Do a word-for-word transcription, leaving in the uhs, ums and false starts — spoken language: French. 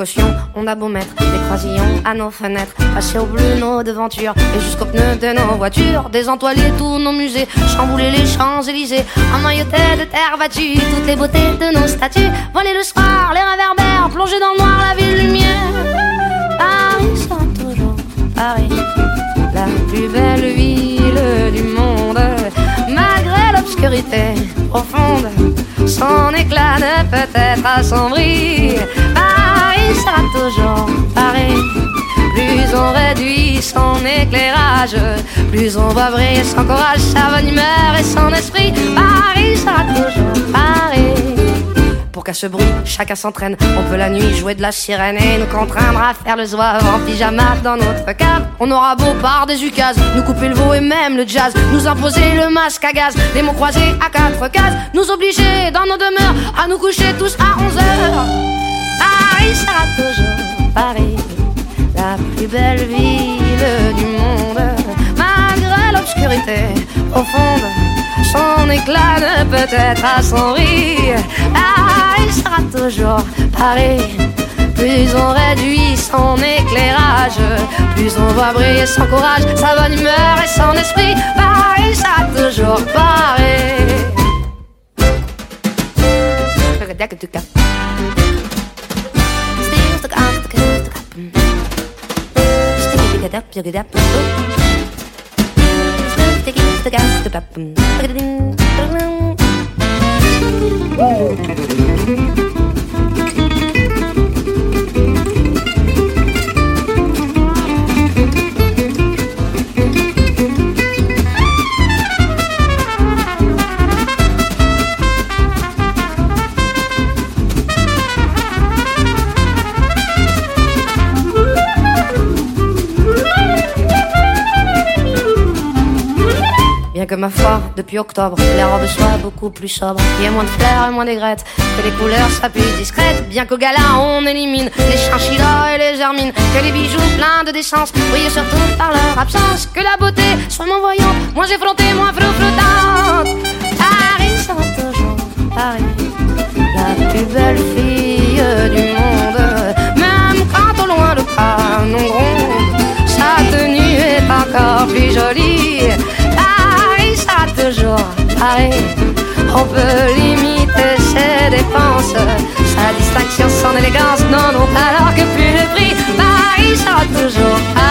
précaution, on a beau mettre des croisillons à nos fenêtres, passer au bleu nos devantures et jusqu'aux pneus de nos voitures, désentoiler tous nos musées, chambouler les Champs-Élysées, emmailloter de terre battue toutes les beautés de nos statues, voler le soir les réverbères, plonger dans le noir la ville lumière. Paris sera toujours Paris, la plus belle ville du monde, malgré l'obscurité profonde, son éclat ne peut être assombri. Paris sera toujours Paris. Plus on réduit son éclairage, plus on va briller son courage, sa bonne humeur et son esprit. Paris sera toujours Paris. Pour qu'à ce bruit, chacun s'entraîne. On peut la nuit jouer de la sirène et nous contraindre à faire le zouave en pyjama dans notre cave. On aura beau par des ukases nous couper le veau et même le jazz, nous imposer le masque à gaz, les mots croisés à quatre cases, nous obliger dans nos demeures à nous coucher tous à onze heures. Paris sera toujours Paris, la plus belle ville du monde, malgré l'obscurité profonde, son éclat ne peut être assombri. Paris sera toujours Paris. Plus on réduit son éclairage, plus on voit briller son courage, sa bonne humeur et son esprit. Paris sera toujours Paris. Bien que ma foi, depuis octobre, les robes soient beaucoup plus sobres, qu'il y ait moins de fleurs et moins d'aigrettes, que les couleurs soient plus discrètes. Bien qu'au gala on élimine les chinchillas et les hermines, que les bijoux pleins de décence brillent surtout par leur absence, que la beauté soit moins voyante, moins effrontée, moins flottante. Paris sera toujours Paris, la plus belle fille du monde, même quand au loin le canon gronde, sa tenue est encore plus jolie. Paris sera toujours Paris. On peut limiter ses dépenses, sa distinction, son élégance n'en ont alors que plus le prix. Paris sera toujours Paris.